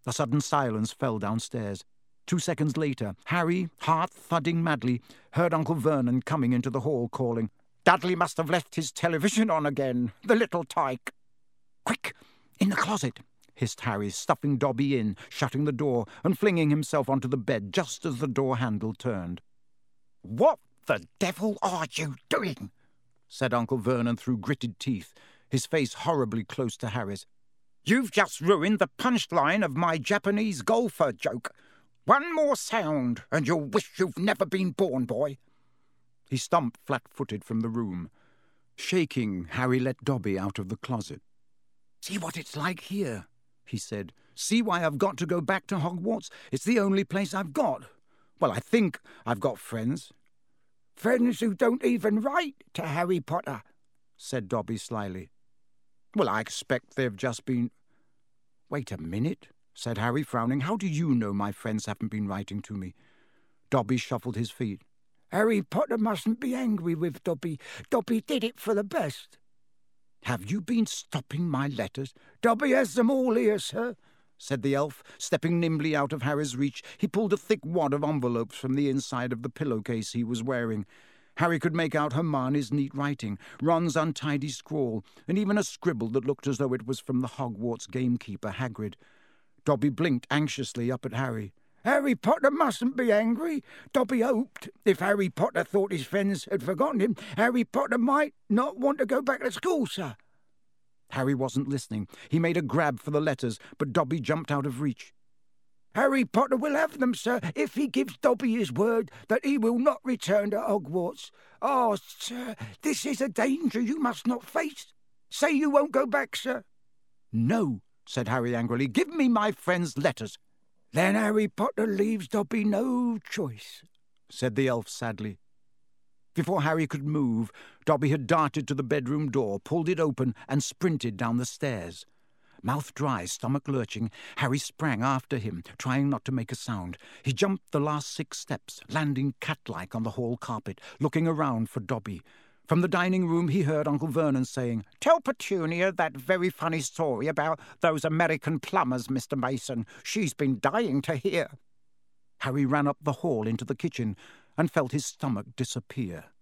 A sudden silence fell downstairs. 2 seconds later, Harry, heart thudding madly, heard Uncle Vernon coming into the hall, calling, "Dudley must have left his television on again, the little tyke." "Quick, in the closet," hissed Harry, stuffing Dobby in, shutting the door, and flinging himself onto the bed just as the door handle turned. "What the devil are you doing?" said Uncle Vernon through gritted teeth, his face horribly close to Harry's. "You've just ruined the punchline of my Japanese golfer joke. One more sound, and you'll wish you've never been born, boy." He stumped flat-footed from the room. Shaking, Harry let Dobby out of the closet. "See what it's like here," he said. "See why I've got to go back to Hogwarts? It's the only place I've got. Well, I think I've got friends." "Friends who don't even write to Harry Potter," said Dobby slyly. "Well, I expect they've just been—" "Wait a minute," said Harry, frowning. "How do you know my friends haven't been writing to me?" Dobby shuffled his feet. "Harry Potter mustn't be angry with Dobby. Dobby did it for the best." "Have you been stopping my letters?" "Dobby has them all here, sir," said the elf, stepping nimbly out of Harry's reach. He pulled a thick wad of envelopes from the inside of the pillowcase he was wearing. Harry could make out Hermione's neat writing, Ron's untidy scrawl, and even a scribble that looked as though it was from the Hogwarts gamekeeper, Hagrid. Dobby blinked anxiously up at Harry. "Harry Potter mustn't be angry. Dobby hoped, if Harry Potter thought his friends had forgotten him, Harry Potter might not want to go back to school, sir." Harry wasn't listening. He made a grab for the letters, but Dobby jumped out of reach. "Harry Potter will have them, sir, if he gives Dobby his word that he will not return to Hogwarts. Oh, sir, this is a danger you must not face. Say you won't go back, sir." "No," said Harry angrily. "Give me my friend's letters." "Then Harry Potter leaves Dobby no choice," said the elf sadly. Before Harry could move, Dobby had darted to the bedroom door, pulled it open, and sprinted down the stairs. Mouth dry, stomach lurching, Harry sprang after him, trying not to make a sound. He jumped the last 6 steps, landing cat-like on the hall carpet, looking around for Dobby. From the dining room he heard Uncle Vernon saying, "Tell Petunia that very funny story about those American plumbers, Mr. Mason. She's been dying to hear." Harry ran up the hall into the kitchen and felt his stomach disappear.